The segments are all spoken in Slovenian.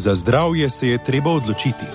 Za zdravje se je treba odločiti.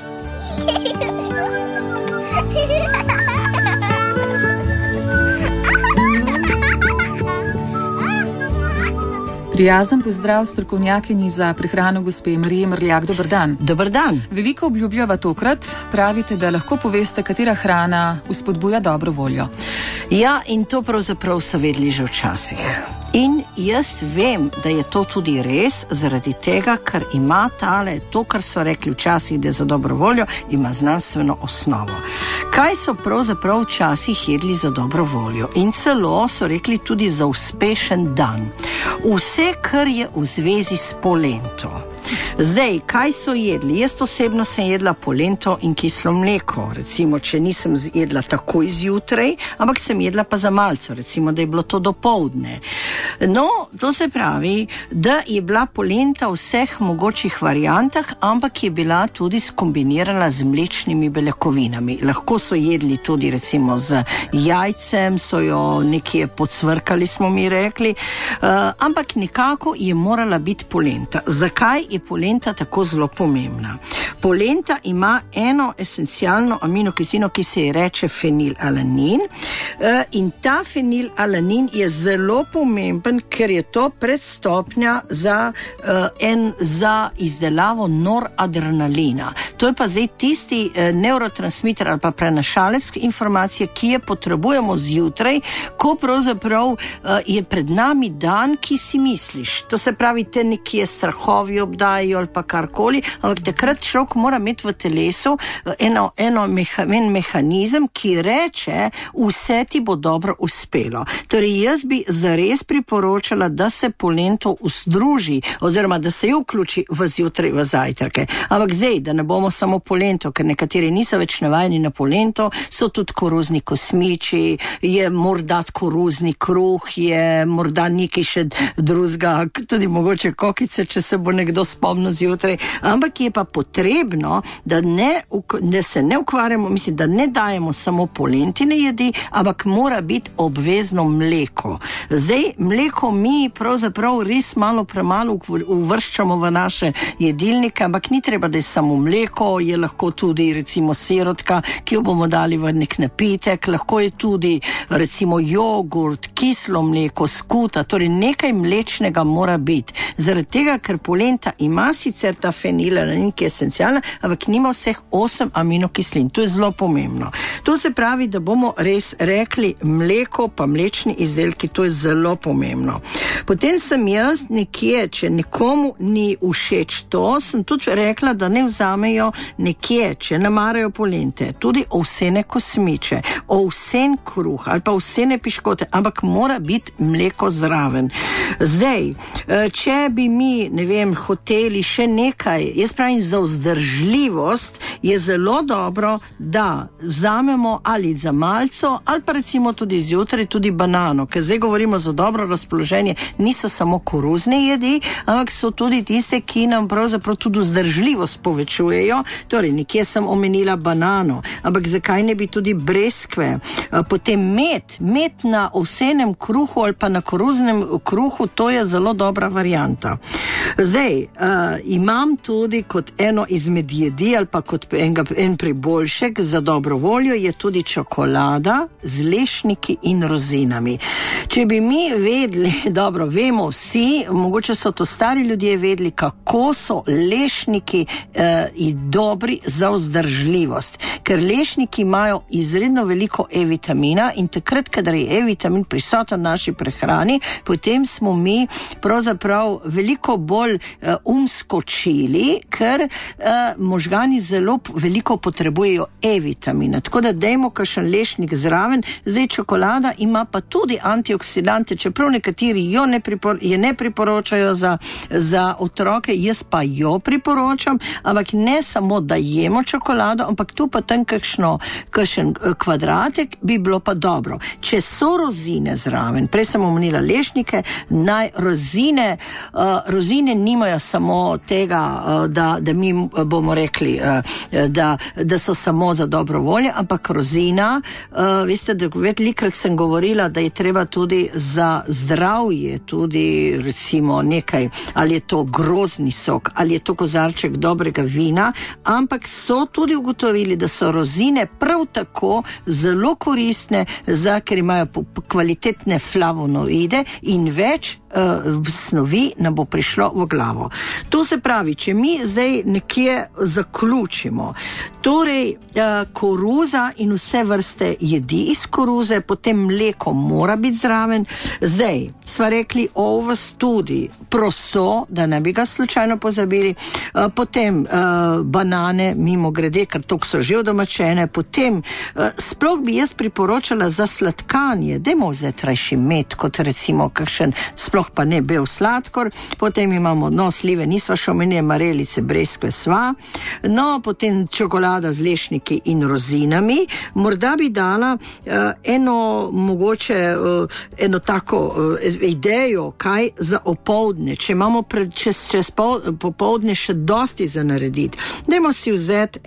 Prijazen pozdrav strokovnjakinji za prehrano gospe Marije Mrljak. Dober dan. Dober dan. Veliko obljubljava tokrat. Pravite, da lahko poveste, katera hrana vzpodbuja dobro voljo. Ja, in to pravzaprav so vedeli že včasih. In jaz vem, da je to tudi res, zaradi tega, ker ima to, kar so rekli včasih, da je za dobro voljo, ima znanstveno osnovo. Kaj so pravzaprav včasih jedli za dobro voljo? In celo so rekli tudi za uspešen dan. Vse, kar je v zvezi s polento. Zdaj, kaj so jedli? Jaz osebno sem jedla polento in kislo mleko. Recimo, če nisem jedla takoj zjutraj, ampak sem jedla pa za malce, recimo, da je bilo to dopoldne. No, to se pravi, da je bila polenta v vseh mogočih variantah, ampak je bila tudi skombinirana z mlečnimi beljakovinami. Lahko so jedli tudi recimo z jajcem, so jo nekje podsvrkali, smo mi rekli, ampak nekako je morala biti polenta. Zakaj je polenta tako zelo pomembna? Polenta ima eno esencialno aminokislino, ki se ji reče fenilalanin, in ta fenilalanin je zelo pomemben, ker je to predstopnja za izdelavo noradrenalina. To je pa zdaj tisti neurotransmiter ali pa prenašalec informacije, ki je potrebujemo zjutraj, ko pravzaprav je pred nami dan, ki si misliš. To se pravi, te nekje strahovi obdajajo ali pa karkoli, ampak takrat človek mora imeti v telesu en mehanizem, ki reče, vse ti bo dobro uspelo. Torej, jaz bi zares priporočala, da se polento združi, oziroma da se jo vključi v zjutraj, v zajtrke. Ampak zdaj, da ne bomo samo polento, ker nekateri niso več navajeni na polento, so tudi koruzni kosmiči, je morda koruzni kruh, je morda nekaj še drugega, tudi mogoče kokice, če se bo nekdo spomnil zjutraj, ampak je pa potrebno, da se ne ukvarjamo, mislim, da ne dajemo samo polentine jedi, ampak mora biti obvezno mleko. Zdaj, mleko mi pravzaprav res premalo uvrščamo v naše jedilnike, ampak ni treba, da je samo mleko, je lahko tudi recimo sirotka, ki jo bomo dali v nek napitek, lahko je tudi recimo jogurt, kislo mleko, skuta, torej nekaj mlečnega mora biti. Zaradi tega, ker polenta ima sicer ta fenilalanin, ki je esencialna, ampak nima vseh 8 aminokislin. To je zelo pomembno. To se pravi, da bomo res rekli mleko pa mlečni izdelki, to je zelo pomembno. Potem sem jaz nekje, če nekomu ni všeč to, sem tudi rekla, da ne vzamejo nekje, če ne marajo polente, tudi ovsene kosmiče, ovsen kruh ali pa ovsene piškote, ampak mora biti mleko zraven. Zdaj, če bi mi, ne vem, hoteli še nekaj, jaz pravim, za vzdržljivost je zelo dobro, da vzamemo ali za malco, ali pa recimo tudi zjutraj tudi banano, ker zdaj govorimo za dobro razpoloženje, niso samo koruzne jedi, ampak so tudi tiste, ki nam pravzaprav tudi vzdržljivost povečujejo. Torej, nekje sem omenila banano, ampak zakaj ne bi tudi breskve, potem med na ovsenem kruhu ali pa na koruznem kruhu, to je zelo dobra varianta. Zdaj, imam tudi kot eno izmed jedi ali pa kot en priboljšek za dobro voljo je tudi čokolada z lešniki in rozinami. Če bi mi vedeli, dobro, vemo vsi, mogoče so to stari ljudje vedeli, kako so lešniki dobri za vzdržljivost. Ker lešniki imajo izredno veliko E-vitamina in takrat, kadar je E-vitamin prisoten v naši prehrani, potem smo mi pravzaprav veliko bolj skočili, ker možgani zelo veliko potrebujejo E-vitamina. Tako da dajmo kakšen lešnik zraven. Zdaj, čokolada ima pa tudi antioksidante, čeprav nekateri jo ne priporočajo za otroke, jaz pa jo priporočam, ampak ne samo, da jemo čokolado, ampak tu pa tam kakšen kvadratek bi bilo pa dobro. Če so rozine zraven, prej sem omenila lešnike, rozine nimajo samo tega, da mi bomo rekli, da so samo za dobro voljo, ampak rozina, veste, da velikrat sem govorila, da je treba tudi za zdravje, tudi recimo nekaj, ali je to grozdni sok, ali je to kozarček dobrega vina, ampak so tudi ugotovili, da so rozine prav tako zelo koristne, ker imajo kvalitetne flavonoide in več snovi nam bo prišlo v glavo. To se pravi, če mi zdaj nekje zaključimo, torej koruza in vse vrste jedi iz koruze, potem mleko mora biti zraven. Zdaj, sva rekli ovs tudi, proso, da ne bi ga slučajno pozabili, potem banane, mimo grede, ker tok so že udomačene, potem sploh bi jaz priporočala za sladkanje, dajmo vzeti rajši med, kot recimo kakšen sploh pa ne bel sladkor, potem imamo slive, nisva še omenili, marelice, breskve sva, potem čokolada z lešniki in rozinami, morda bi dala eno tako idejo, kaj za opoldne, če imamo čez popoldne še dosti za narediti, dajmo si vzeti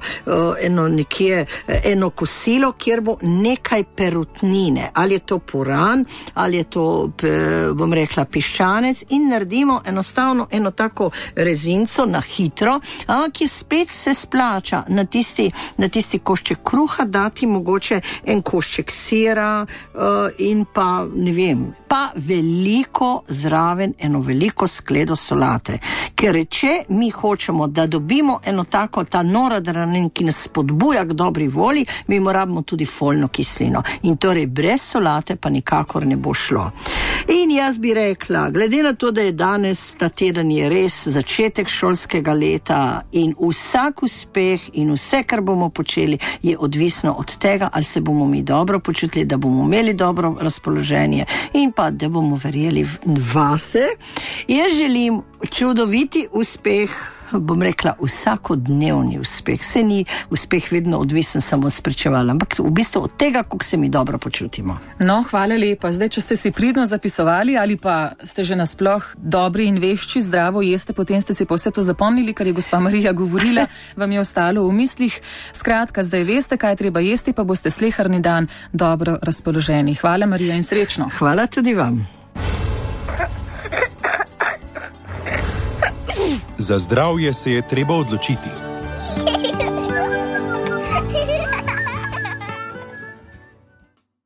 eno kosilo, kjer bo nekaj perutnine, ali je to puran, ali je to, bom rekla, piščanec, in naredimo enostavno eno tako rezinco na hitro, ki spet se splača na tisti košček kruha dati mogoče en košček sira in pa, ne vem, pa veliko zraven, eno veliko skledo solate. Ker če mi hočemo, da dobimo eno tako, ta noradrenalin, ki nas spodbuja k dobri volji, mi moramo tudi folno kislino. In torej brez solate pa nikakor ne bo šlo. In jaz bi rekla, glede na to, da je danes, ta teden je res začetek šolskega leta in vsak uspeh in vse, kar bomo počeli, je odvisno od tega, ali se bomo mi dobro počutili, da bomo imeli dobro razpoloženje in pa, da bomo verjeli vase. Jaz želim čudoviti uspeh, bom rekla, vsakodnevni uspeh. Se ni uspeh vedno odvisen samo spričevala, ampak v bistvu od tega, kako se mi dobro počutimo. No, hvala lepa. Zdaj, če ste si pridno zapisovali ali pa ste že nasploh dobri in vešči, zdravo jeste, potem ste si pa vse to zapomnili, kar je gospa Marija govorila, vam je ostalo v mislih. Skratka, zdaj veste, kaj treba jesti, pa boste sleherni dan dobro razpoloženi. Hvala, Marija, in srečno. Hvala tudi vam. Za zdravje se je treba odločiti.